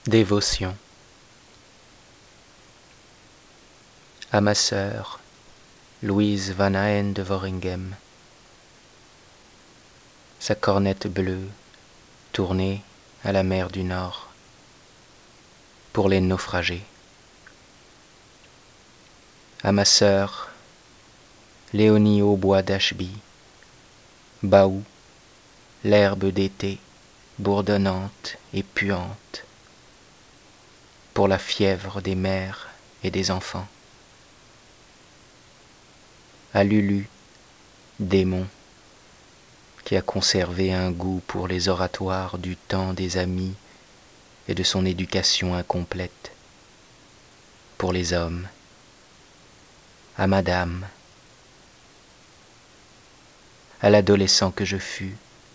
Dévotion. À ma sœur, Louise Van Aen de Worringhem. Sa cornette bleue tournée à la mer du Nord pour les naufragés. À ma sœur, Léonie Aubois d'Ashby, Baou, l'herbe d'été bourdonnante et puante pour la fièvre des mères et des enfants. À Lulu, démon, qui a conservé un goût pour les oratoires du temps des amis et de son éducation incomplète, pour les hommes. À Madame, à l'adolescent que je fus,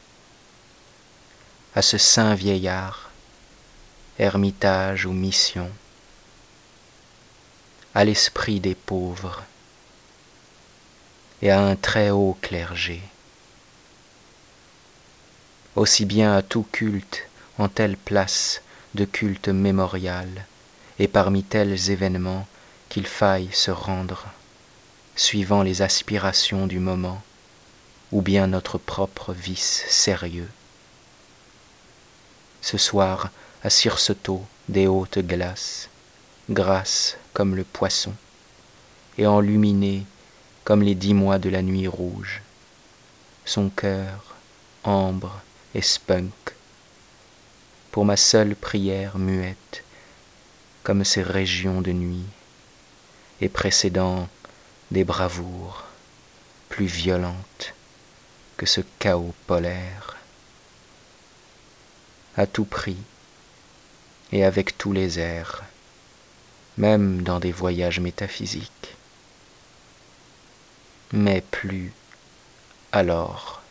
à ce saint vieillard, ermitage ou mission, à l'esprit des pauvres et à un très haut clergé, aussi bien à tout culte en telle place de culte mémorial et parmi tels événements qu'il faille se rendre, suivant les aspirations du moment ou bien notre propre vice sérieux. Ce soir, à Circetot des hautes glaces, grasse comme le poisson, et enluminée comme les 10 mois de la nuit rouge, son cœur, ambre et spunk, pour ma seule prière muette, comme ces régions de nuit, et précédant des bravoures plus violentes que ce chaos polaire. À tout prix et avec tous les airs, même dans des voyages métaphysiques. Mais plus alors.